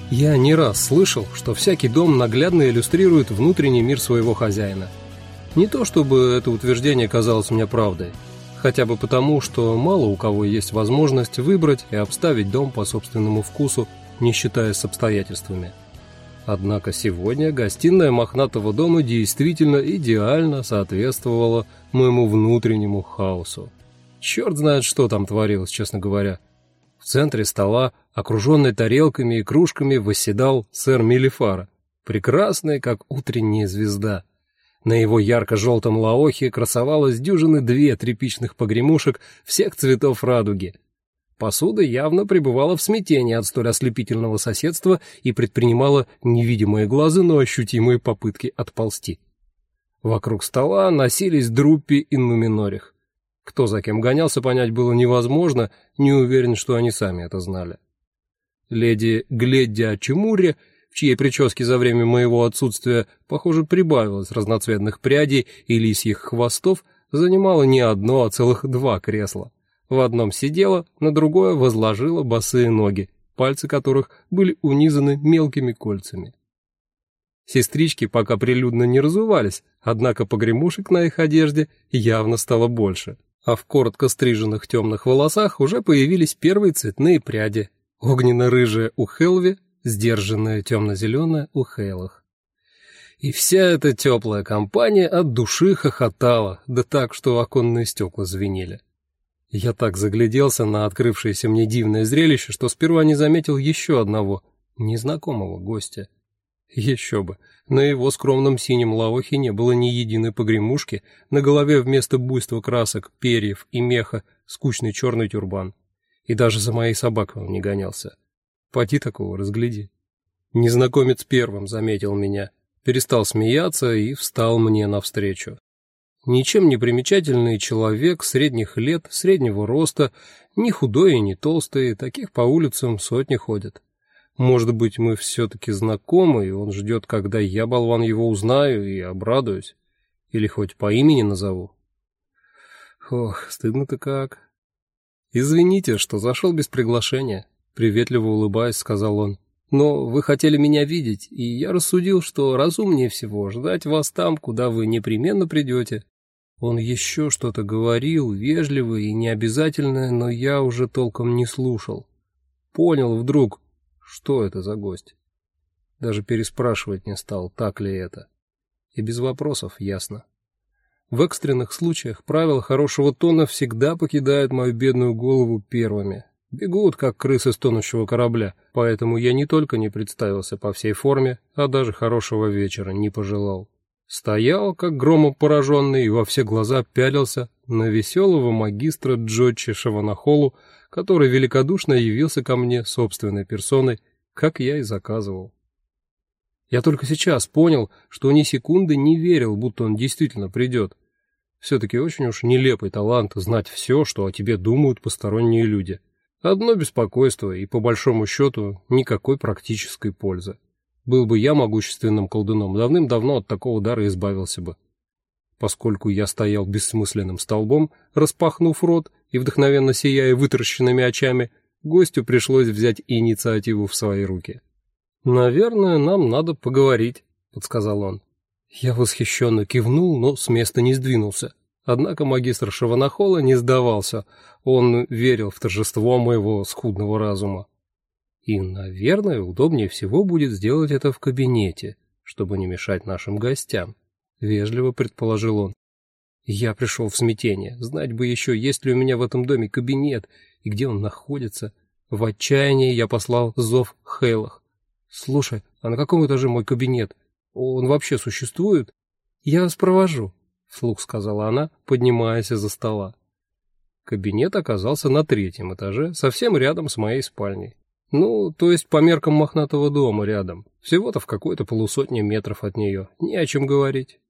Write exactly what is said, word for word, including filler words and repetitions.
Я не раз слышал, что всякий дом наглядно иллюстрирует внутренний мир своего хозяина. Не то чтобы это утверждение казалось мне правдой, хотя бы потому, что мало у кого есть возможность выбрать и обставить дом по собственному вкусу, не считаясь с обстоятельствами. Однако сегодня гостиная мохнатого дома действительно идеально соответствовала моему внутреннему хаосу. Черт знает, что там творилось, честно говоря. В центре стола, окруженный тарелками и кружками, восседал сэр Мелифара, прекрасный, как утренняя звезда. На его ярко-желтом лаохе красовалась дюжины две тряпичных погремушек всех цветов радуги. Посуда явно пребывала в смятении от столь ослепительного соседства и предпринимала невидимые глазу, но ощутимые попытки отползти. Вокруг стола носились Друппи и Нуминорих. Кто за кем гонялся, понять было невозможно, не уверен, что они сами это знали. Леди Гледдя Чемурри, в чьей прическе за время моего отсутствия, похоже, прибавилось разноцветных прядей и лисьих хвостов, занимала не одно, а целых два кресла. В одном сидела, на другое возложила босые ноги, пальцы которых были унизаны мелкими кольцами. Сестрички пока прилюдно не разувались, однако погремушек на их одежде явно стало больше. А в коротко стриженных темных волосах уже появились первые цветные пряди. Огненно-рыжая у Хелви, сдержанная темно-зеленая у Хейлах. И вся эта теплая компания от души хохотала, да так, что оконные стекла звенели. Я так загляделся на открывшееся мне дивное зрелище, что сперва не заметил еще одного незнакомого гостя. Еще бы, на его скромном синем лаохе не было ни единой погремушки, на голове вместо буйства красок, перьев и меха скучный черный тюрбан. И даже за моей собакой он не гонялся. Поди такого разгляди. Незнакомец первым заметил меня, перестал смеяться и встал мне навстречу. Ничем не примечательный человек средних лет, среднего роста, ни худой и ни толстый, таких по улицам сотни ходят. Может быть, мы все-таки знакомы, и он ждет, когда я, болван, его узнаю и обрадуюсь. Или хоть по имени назову. Ох, стыдно-то как. «Извините, что зашел без приглашения», — приветливо улыбаясь, сказал он. «Но вы хотели меня видеть, и я рассудил, что разумнее всего ждать вас там, куда вы непременно придете». Он еще что-то говорил, вежливое и необязательное, но я уже толком не слушал. Понял вдруг, что это за гость. Даже переспрашивать не стал, так ли это. И без вопросов ясно. В экстренных случаях правила хорошего тона всегда покидают мою бедную голову первыми. Бегут, как крысы с тонущего корабля, поэтому я не только не представился по всей форме, а даже хорошего вечера не пожелал. Стоял, как громом пораженный, и во все глаза пялился на веселого магистра Джочи Шаванахолу, который великодушно явился ко мне собственной персоной, как я и заказывал. Я только сейчас понял, что ни секунды не верил, будто он действительно придет. Все-таки очень уж нелепый талант знать все, что о тебе думают посторонние люди. Одно беспокойство и, по большому счету, никакой практической пользы. Был бы я могущественным колдуном, давным-давно от такого дара избавился бы. Поскольку я стоял бессмысленным столбом, распахнув рот и вдохновенно сияя вытаращенными очами, гостю пришлось взять инициативу в свои руки. «Наверное, нам надо поговорить», — подсказал он. Я восхищенно кивнул, но с места не сдвинулся. Однако магистр Шаванахола не сдавался, он верил в торжество моего скудного разума. И, наверное, удобнее всего будет сделать это в кабинете, чтобы не мешать нашим гостям, — вежливо предположил он. Я пришел в смятение. Знать бы еще, есть ли у меня в этом доме кабинет и где он находится. В отчаянии я послал зов Хейлах. «Слушай, а на каком этаже мой кабинет? Он вообще существует?» «Я вас провожу», — вслух сказала она, поднимаясь из-за стола. Кабинет оказался на третьем этаже, совсем рядом с моей спальней. Ну, то есть по меркам мохнатого дома рядом. Всего-то в какой-то полусотне метров от нее. Не о чем говорить.